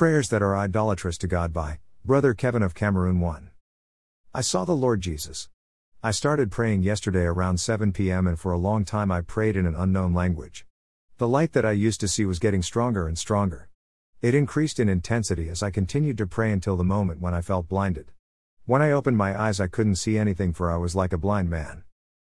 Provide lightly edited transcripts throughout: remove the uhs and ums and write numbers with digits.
Prayers that are idolatrous to God by Brother Kevin of Cameroon 1. I saw the Lord Jesus. I started praying yesterday around 7 p.m. and for a long time I prayed in an unknown language. The light that I used to see was getting stronger and stronger. It increased in intensity as I continued to pray until the moment when I felt blinded. When I opened my eyes I couldn't see anything, for I was like a blind man.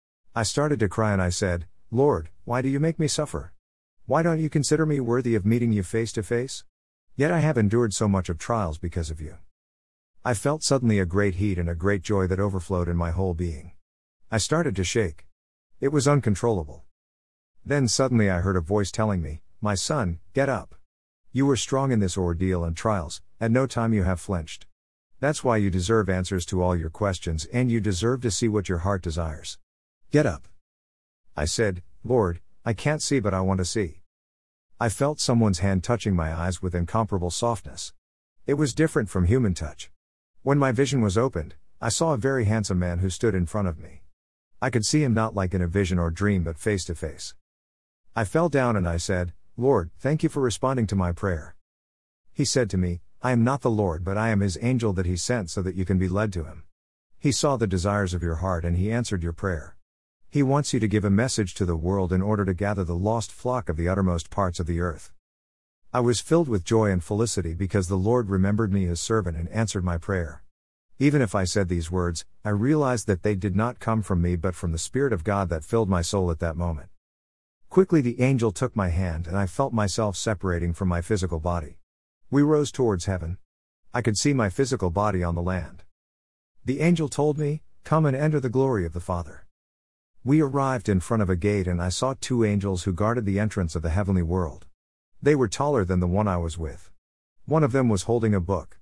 I started to cry and I said, "Lord, why do you make me suffer? Why don't you consider me worthy of meeting you face to face? Yet I have endured so much of trials because of you." I felt suddenly a great heat and a great joy that overflowed in my whole being. I started to shake. It was uncontrollable. Then suddenly I heard a voice telling me, "My son, get up. You were strong in this ordeal and trials, at no time you have flinched. That's why you deserve answers to all your questions and you deserve to see what your heart desires. Get up." I said, "Lord, I can't see but I want to see." I felt someone's hand touching my eyes with incomparable softness. It was different from human touch. When my vision was opened, I saw a very handsome man who stood in front of me. I could see him not like in a vision or dream but face to face. I fell down and I said, "Lord, thank you for responding to my prayer." He said to me, "I am not the Lord but I am his angel that he sent so that you can be led to him. He saw the desires of your heart and he answered your prayer. He wants you to give a message to the world in order to gather the lost flock of the uttermost parts of the earth." I was filled with joy and felicity because the Lord remembered me his servant and answered my prayer. Even if I said these words, I realized that they did not come from me but from the Spirit of God that filled my soul at that moment. Quickly the angel took my hand and I felt myself separating from my physical body. We rose towards heaven. I could see my physical body on the land. The angel told me, "Come and enter the glory of the Father." We arrived in front of a gate and I saw two angels who guarded the entrance of the heavenly world. They were taller than the one I was with. One of them was holding a book.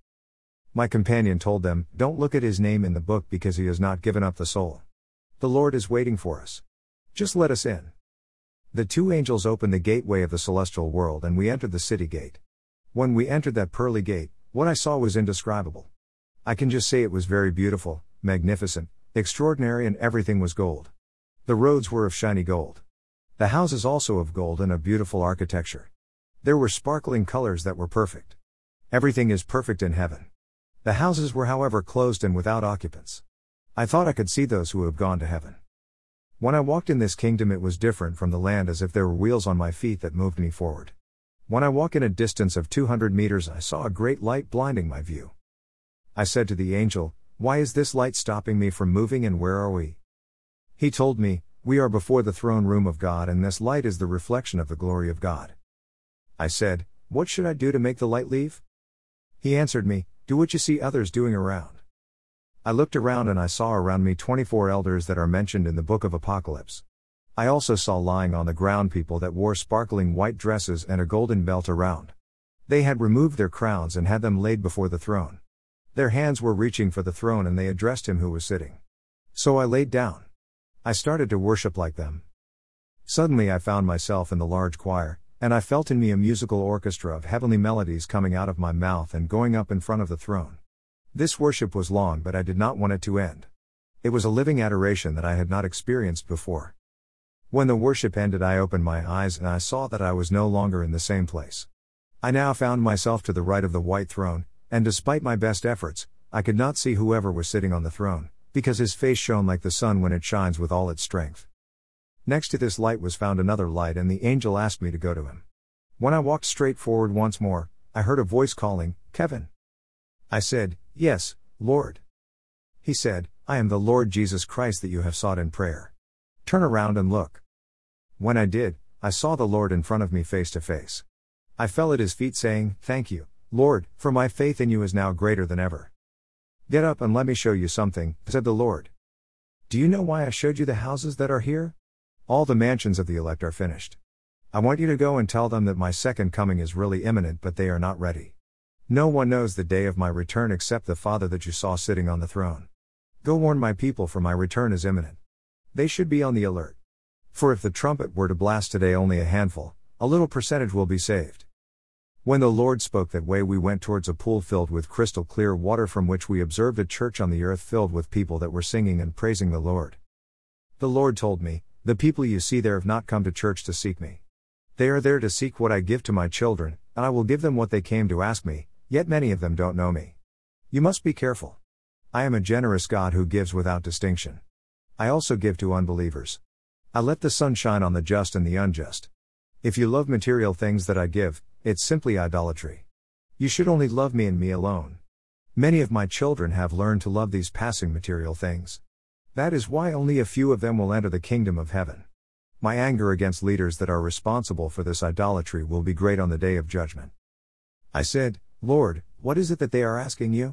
My companion told them, "Don't look at his name in the book because he has not given up the soul. The Lord is waiting for us. Just let us in." The two angels opened the gateway of the celestial world and we entered the city gate. When we entered that pearly gate, what I saw was indescribable. I can just say it was very beautiful, magnificent, extraordinary, and everything was gold. The roads were of shiny gold. The houses also of gold and of beautiful architecture. There were sparkling colors that were perfect. Everything is perfect in heaven. The houses were however closed and without occupants. I thought I could see those who have gone to heaven. When I walked in this kingdom it was different from the land, as if there were wheels on my feet that moved me forward. When I walked in a distance of 200 meters I saw a great light blinding my view. I said to the angel, "Why is this light stopping me from moving and where are we?" He told me, "We are before the throne room of God and this light is the reflection of the glory of God." I said, "What should I do to make the light leave?" He answered me, "Do what you see others doing around." I looked around and I saw around me 24 elders that are mentioned in the book of Apocalypse. I also saw lying on the ground people that wore sparkling white dresses and a golden belt around. They had removed their crowns and had them laid before the throne. Their hands were reaching for the throne and they addressed him who was sitting. So I laid down. I started to worship like them. Suddenly I found myself in the large choir, and I felt in me a musical orchestra of heavenly melodies coming out of my mouth and going up in front of the throne. This worship was long but I did not want it to end. It was a living adoration that I had not experienced before. When the worship ended I opened my eyes and I saw that I was no longer in the same place. I now found myself to the right of the white throne, and despite my best efforts, I could not see whoever was sitting on the throne, because his face shone like the sun when it shines with all its strength. Next to this light was found another light and the angel asked me to go to him. When I walked straight forward once more, I heard a voice calling, "Kevin." I said, "Yes, Lord." He said, "I am the Lord Jesus Christ that you have sought in prayer. Turn around and look." When I did, I saw the Lord in front of me face to face. I fell at his feet saying, "Thank you, Lord, for my faith in you is now greater than ever." "Get up and let me show you something," said the Lord. "Do you know why I showed you the houses that are here? All the mansions of the elect are finished. I want you to go and tell them that my second coming is really imminent but they are not ready. No one knows the day of my return except the Father that you saw sitting on the throne. Go warn my people for my return is imminent. They should be on the alert. For if the trumpet were to blast today only a handful, a little percentage will be saved." When the Lord spoke that way we went towards a pool filled with crystal clear water from which we observed a church on the earth filled with people that were singing and praising the Lord. The Lord told me, "The people you see there have not come to church to seek me. They are there to seek what I give to my children, and I will give them what they came to ask me, Yet many of them don't know me. You must be careful. I am a generous God who gives without distinction. I also give to unbelievers. I let the sun shine on the just and the unjust. If you love material things that I give, it's simply idolatry. You should only love me and me alone. Many of my children have learned to love these passing material things. That is why only a few of them will enter the kingdom of heaven. My anger against leaders that are responsible for this idolatry will be great on the day of judgment. I said, Lord, what is it that they are asking you?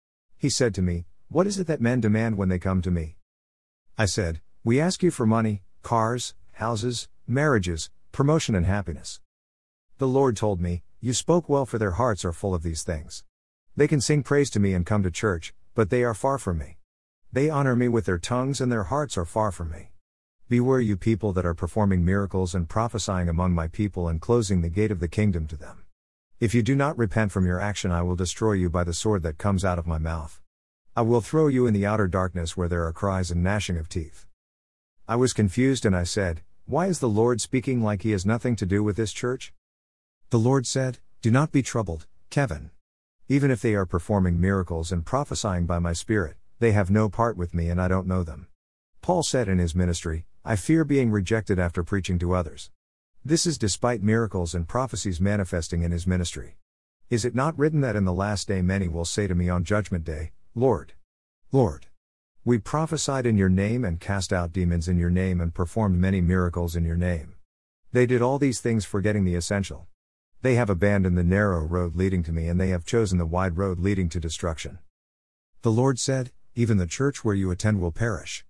He said to me, what is it that men demand when they come to me? I said, we ask you for money, cars, houses, marriages, promotion and happiness. The Lord told me, you spoke well, for their hearts are full of these things. They can sing praise to me and come to church, but they are far from me. They honor me with their tongues and their hearts are far from me. Beware you people that are performing miracles and prophesying among my people and closing the gate of the kingdom to them. If you do not repent from your action, I will destroy you by the sword that comes out of my mouth. I will throw you in the outer darkness where there are cries and gnashing of teeth. I was confused and I said, why is the Lord speaking like he has nothing to do with this church? The Lord said, do not be troubled, Kevin. Even if they are performing miracles and prophesying by my Spirit, they have no part with me and I don't know them. Paul said in his ministry, I fear being rejected after preaching to others. This is despite miracles and prophecies manifesting in his ministry. Is it not written that in the last day many will say to me on judgment day, Lord, Lord, we prophesied in your name and cast out demons in your name and performed many miracles in your name. They did all these things forgetting the essential. They have abandoned the narrow road leading to me and they have chosen the wide road leading to destruction. The Lord said, even the church where you attend will perish.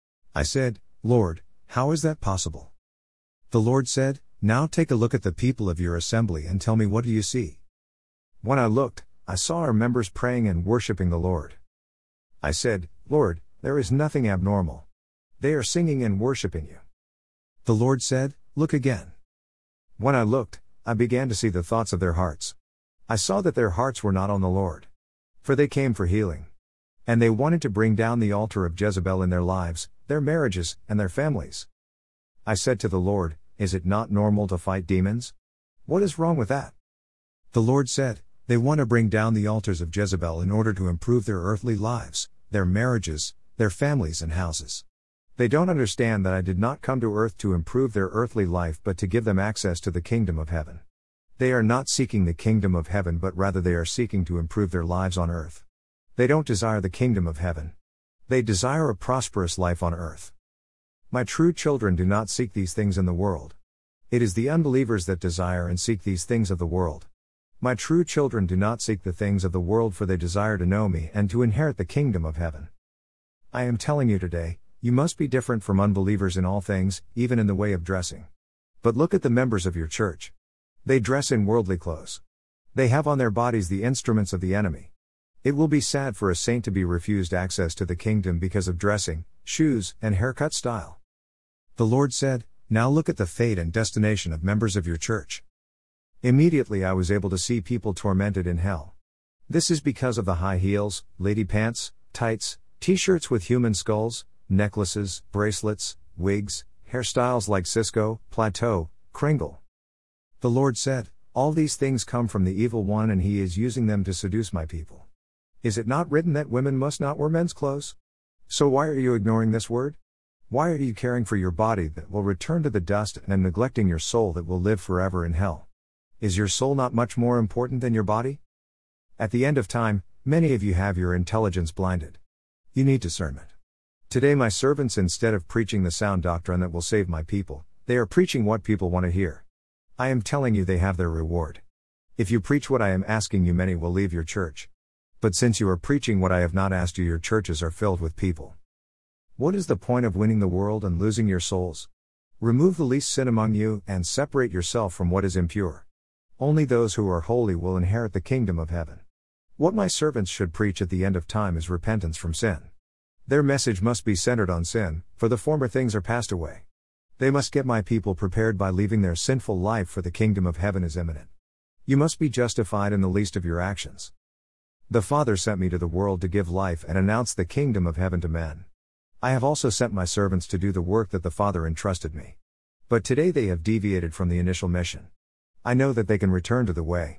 I said, Lord, how is that possible? The Lord said, now take a look at the people of your assembly and tell me, what do you see? When I looked, I saw our members praying and worshiping the Lord. I said, Lord, there is nothing abnormal. They are singing and worshiping you. The Lord said, look again. When I looked, I began to see the thoughts of their hearts. I saw that their hearts were not on the Lord. For they came for healing. And they wanted to bring down the altar of Jezebel in their lives, their marriages, and their families. I said to the Lord, is it not normal to fight demons? What is wrong with that? The Lord said, they want to bring down the altars of Jezebel in order to improve their earthly lives, their marriages, their families and houses. They don't understand that I did not come to earth to improve their earthly life but to give them access to the kingdom of heaven. They are not seeking the kingdom of heaven but rather they are seeking to improve their lives on earth. They don't desire the kingdom of heaven. They desire a prosperous life on earth. My true children do not seek these things in the world. It is the unbelievers that desire and seek these things of the world. My true children do not seek the things of the world, for they desire to know me and to inherit the kingdom of heaven. I am telling you today, you must be different from unbelievers in all things, even in the way of dressing. But look at the members of your church. They dress in worldly clothes. They have on their bodies the instruments of the enemy. It will be sad for a saint to be refused access to the kingdom because of dressing, shoes, and haircut style. The Lord said, now look at the fate and destination of members of your church. Immediately I was able to see people tormented in hell. This is because of the high heels, lady pants, tights, t-shirts with human skulls, necklaces, bracelets, wigs, hairstyles like Cisco, Plateau, Kringle. The Lord said, all these things come from the evil one and he is using them to seduce my people. Is it not written that women must not wear men's clothes? So why are you ignoring this word? Why are you caring for your body that will return to the dust and neglecting your soul that will live forever in hell? Is your soul not much more important than your body? At the end of time, many of you have your intelligence blinded. You need discernment. Today my servants, instead of preaching the sound doctrine that will save my people, they are preaching what people want to hear. I am telling you they have their reward. If you preach what I am asking you, many will leave your church. But since you are preaching what I have not asked you, your churches are filled with people. What is the point of winning the world and losing your souls? Remove the least sin among you, and separate yourself from what is impure. Only those who are holy will inherit the kingdom of heaven. What my servants should preach at the end of time is repentance from sin. Their message must be centered on sin, for the former things are passed away. They must get my people prepared by leaving their sinful life, for the kingdom of heaven is imminent. You must be justified in the least of your actions. The Father sent me to the world to give life and announce the kingdom of heaven to men. I have also sent my servants to do the work that the Father entrusted me. But today they have deviated from the initial mission. I know that they can return to the way.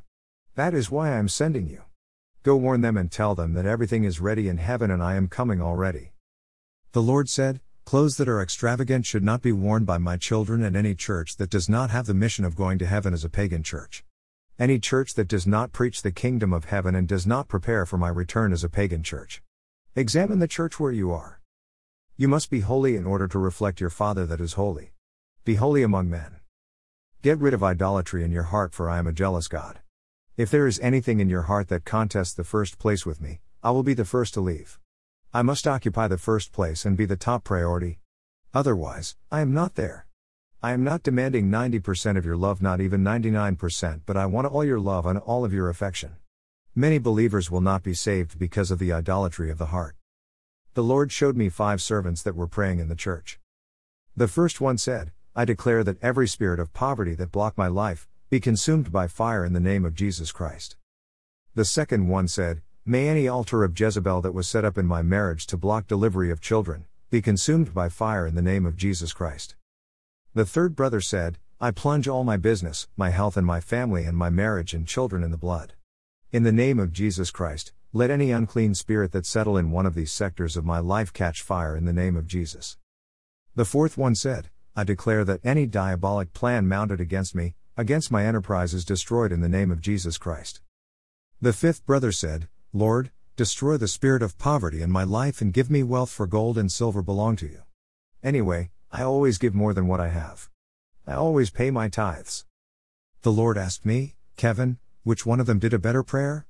That is why I am sending you. Go warn them and tell them that everything is ready in heaven and I am coming already. The Lord said, clothes that are extravagant should not be worn by my children, and any church that does not have the mission of going to heaven is a pagan church. Any church that does not preach the kingdom of heaven and does not prepare for my return is a pagan church. Examine the church where you are. You must be holy in order to reflect your Father that is holy. Be holy among men. Get rid of idolatry in your heart, for I am a jealous God. If there is anything in your heart that contests the first place with me, I will be the first to leave. I must occupy the first place and be the top priority. Otherwise, I am not there. I am not demanding 90% of your love, not even 99%, but I want all your love and all of your affection. Many believers will not be saved because of the idolatry of the heart. The Lord showed me 5 servants that were praying in the church. The first one said, I declare that every spirit of poverty that block my life, be consumed by fire in the name of Jesus Christ. The second one said, may any altar of Jezebel that was set up in my marriage to block delivery of children, be consumed by fire in the name of Jesus Christ. The third brother said, I plunge all my business, my health and my family and my marriage and children in the blood. In the name of Jesus Christ, let any unclean spirit that settle in one of these sectors of my life catch fire in the name of Jesus. The fourth one said, I declare that any diabolic plan mounted against me, against my enterprise, is destroyed in the name of Jesus Christ. The fifth brother said, Lord, destroy the spirit of poverty in my life and give me wealth, for gold and silver belong to you. Anyway, I always give more than what I have. I always pay my tithes. The Lord asked me, Kevin, which one of them did a better prayer?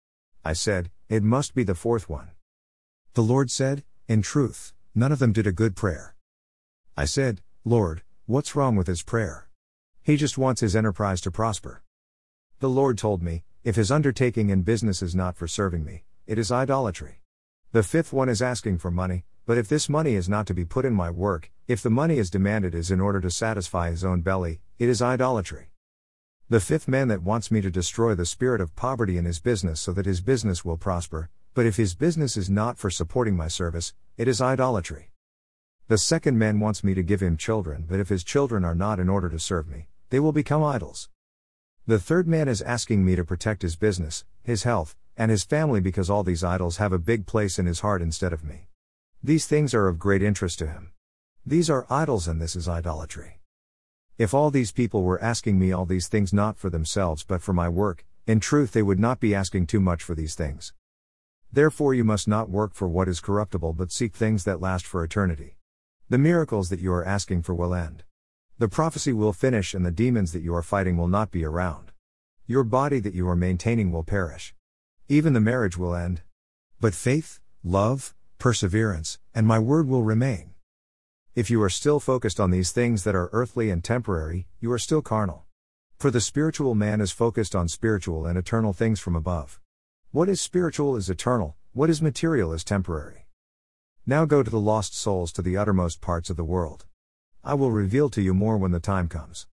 I said, it must be the fourth one. The Lord said, in truth, none of them did a good prayer. I said, Lord, what's wrong with his prayer? He just wants his enterprise to prosper. The Lord told me, if his undertaking in business is not for serving me, it is idolatry. The fifth one is asking for money, but if this money is not to be put in my work, if the money is demanded is in order to satisfy his own belly, it is idolatry. The fifth man that wants me to destroy the spirit of poverty in his business so that his business will prosper, but if his business is not for supporting my service, it is idolatry. The second man wants me to give him children, but if his children are not in order to serve me, they will become idols. The third man is asking me to protect his business, his health, and his family because all these idols have a big place in his heart instead of me. These things are of great interest to him. These are idols and this is idolatry. If all these people were asking me all these things not for themselves but for my work, in truth they would not be asking too much for these things. Therefore you must not work for what is corruptible but seek things that last for eternity. The miracles that you are asking for will end. The prophecy will finish and the demons that you are fighting will not be around. Your body that you are maintaining will perish. Even the marriage will end. But faith, love, perseverance, and my word will remain. If you are still focused on these things that are earthly and temporary, you are still carnal. For the spiritual man is focused on spiritual and eternal things from above. What is spiritual is eternal, what is material is temporary. Now go to the lost souls to the uttermost parts of the world. I will reveal to you more when the time comes.